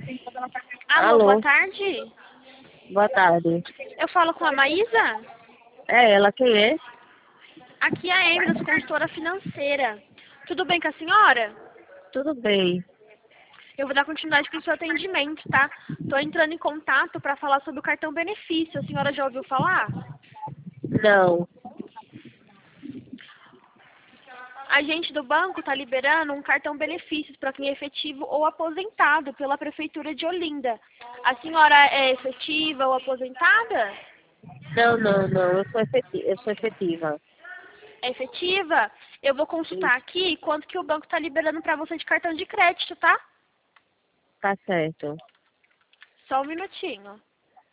Alô, Alô, boa tarde. boa tarde. Eu falo com a Maísa? É ela, quem é? Aqui é a Emily, consultora financeira. Tudo bem com a senhora? Tudo bem. Eu vou dar continuidade para o seu atendimento, tá? Tô entrando em contato para falar sobre o cartão benefício. A senhora já ouviu falar? Não, A gente do banco está liberando um cartão benefícios para quem é efetivo ou aposentado pela Prefeitura de Olinda. A senhora é efetiva ou aposentada? não, eu sou efetiva. É efetiva? Eu vou consultar Isso, aqui quanto que o banco está liberando para você de cartão de crédito, tá? tá certo. Só um minutinho.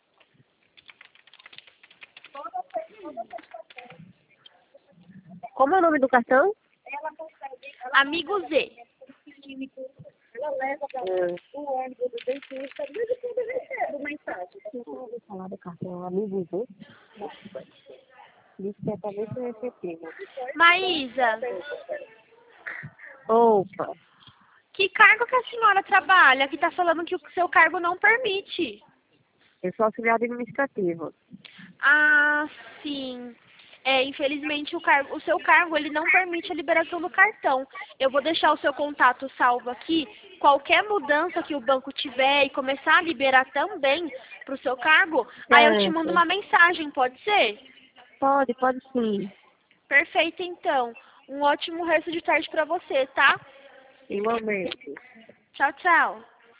Como é o nome do cartão? Amigo Z. Vou falar do cartão amigo, viu? Diz que é pra ver se é efetivo. Maísa, Opa, que cargo que a senhora trabalha? Que tá falando que o seu cargo não permite. eu sou auxiliar administrativo. Ah, sim. É, infelizmente o seu cargo ele não permite a liberação do cartão. Eu vou deixar o seu contato salvo aqui. Qualquer mudança que o banco tiver e começar a liberar também para o seu cargo, aí eu te mando Certo. uma mensagem, pode ser? Pode sim. Perfeito, então. Um ótimo resto de tarde para você, tá? Igualmente. Tchau, tchau.